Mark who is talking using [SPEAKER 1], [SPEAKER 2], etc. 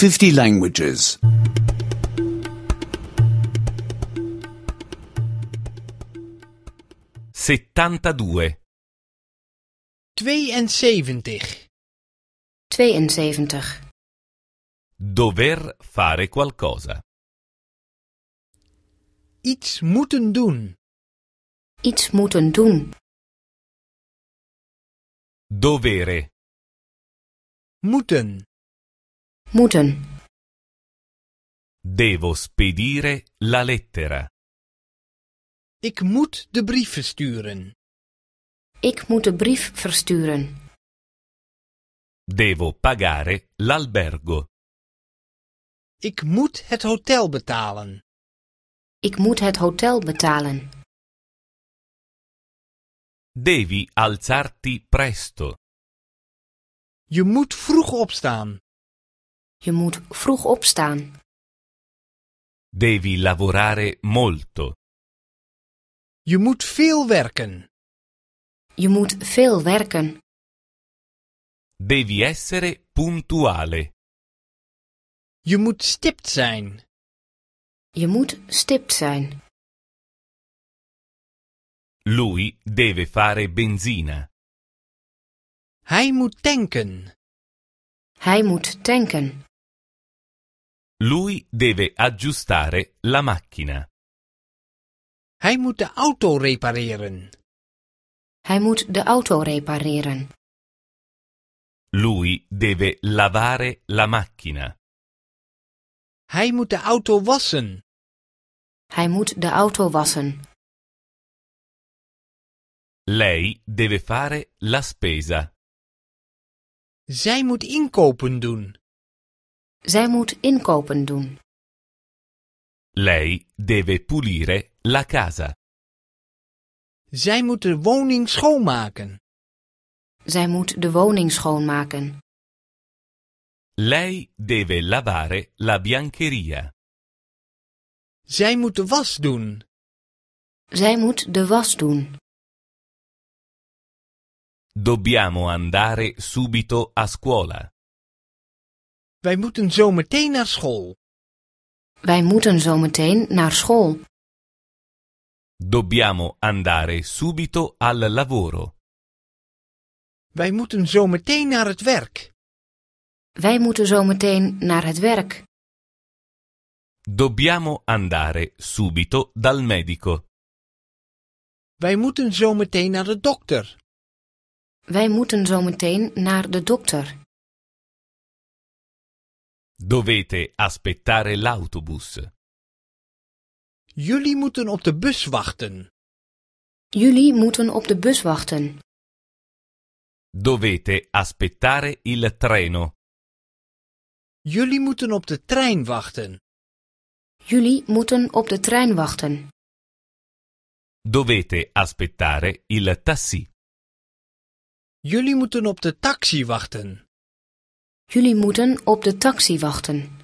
[SPEAKER 1] 50 languages.
[SPEAKER 2] 72.
[SPEAKER 3] 72.
[SPEAKER 4] 72.
[SPEAKER 2] Dover fare qualcosa.
[SPEAKER 3] Iets moeten doen.
[SPEAKER 4] Iets moeten doen.
[SPEAKER 2] Dovere.
[SPEAKER 3] Moeten.
[SPEAKER 4] Moeten.
[SPEAKER 2] Devo spedire la lettera.
[SPEAKER 3] Ik moet de brief versturen.
[SPEAKER 4] Ik moet de brief versturen.
[SPEAKER 2] Devo pagare l'albergo.
[SPEAKER 3] Ik moet het hotel betalen.
[SPEAKER 4] Ik moet het hotel betalen.
[SPEAKER 2] Devi alzarti presto.
[SPEAKER 3] Je moet vroeg opstaan.
[SPEAKER 4] Je moet vroeg opstaan.
[SPEAKER 2] Devi lavorare molto.
[SPEAKER 3] Je moet veel werken.
[SPEAKER 4] Je moet veel werken.
[SPEAKER 2] Devi essere puntuale.
[SPEAKER 3] Je moet stipt zijn.
[SPEAKER 4] Je moet stipt zijn.
[SPEAKER 2] Lui deve fare benzina.
[SPEAKER 3] Hij moet tanken.
[SPEAKER 4] Hij moet tanken.
[SPEAKER 2] Lui deve aggiustare la macchina.
[SPEAKER 3] Hij moet de auto repareren.
[SPEAKER 4] Hij moet de auto repareren.
[SPEAKER 2] Lui deve lavare la macchina.
[SPEAKER 3] Hij moet de auto wassen.
[SPEAKER 4] Hij moet de auto wassen.
[SPEAKER 2] Lei deve fare la spesa.
[SPEAKER 3] Zij moet inkopen doen.
[SPEAKER 4] Zij moet inkopen doen.
[SPEAKER 2] Lei deve pulire la casa.
[SPEAKER 3] Zij moet de woning schoonmaken.
[SPEAKER 4] Zij moet de woning schoonmaken.
[SPEAKER 2] Lei deve lavare la biancheria.
[SPEAKER 3] Zij moet de was doen.
[SPEAKER 4] Zij moet de was doen.
[SPEAKER 2] Dobbiamo andare subito a scuola.
[SPEAKER 3] Wij moeten zo meteen naar school.
[SPEAKER 4] Wij moeten zo meteen naar school.
[SPEAKER 2] Dobbiamo andare subito al lavoro.
[SPEAKER 3] Wij moeten zo meteen naar het werk.
[SPEAKER 4] Wij moeten zo meteen naar het werk.
[SPEAKER 2] Dobbiamo andare subito dal medico.
[SPEAKER 3] Wij moeten zo meteen naar de dokter.
[SPEAKER 4] Wij moeten zo meteen naar de dokter.
[SPEAKER 2] Dovete aspettare l'autobus.
[SPEAKER 3] Jullie moeten op de bus wachten.
[SPEAKER 4] Jullie moeten op de bus wachten.
[SPEAKER 2] Dovete aspettare il treno.
[SPEAKER 3] Jullie moeten op de trein wachten.
[SPEAKER 4] Jullie moeten op de trein wachten.
[SPEAKER 2] Dovete aspettare il taxi.
[SPEAKER 3] Jullie moeten op de taxi wachten.
[SPEAKER 4] Jullie moeten op de taxi wachten.